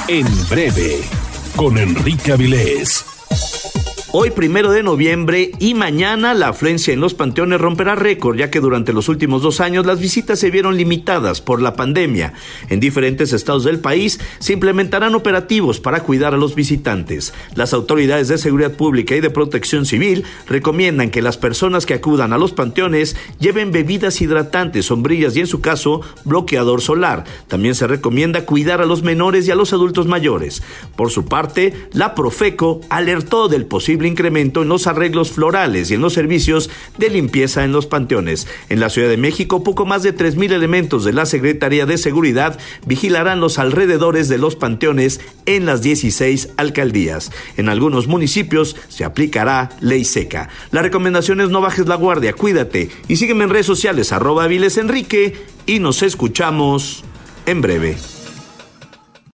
En breve, con Enrique Avilés. Hoy 1 de noviembre y mañana la afluencia en los panteones romperá récord, ya que durante los últimos 2 años las visitas se vieron limitadas por la pandemia. En diferentes estados del país se implementarán operativos para cuidar a los visitantes. Las autoridades de seguridad pública y de protección civil recomiendan que las personas que acudan a los panteones lleven bebidas hidratantes, sombrillas y en su caso bloqueador solar. También se recomienda cuidar a los menores y a los adultos mayores. Por su parte, la Profeco alertó del posible incremento en los arreglos florales y en los servicios de limpieza en los panteones. En la Ciudad de México, poco más de 3,000 elementos de la Secretaría de Seguridad vigilarán los alrededores de los panteones en las 16 alcaldías. En algunos municipios se aplicará ley seca. La recomendación es no bajes la guardia, cuídate y sígueme en redes sociales @AvilesEnrique y nos escuchamos en breve.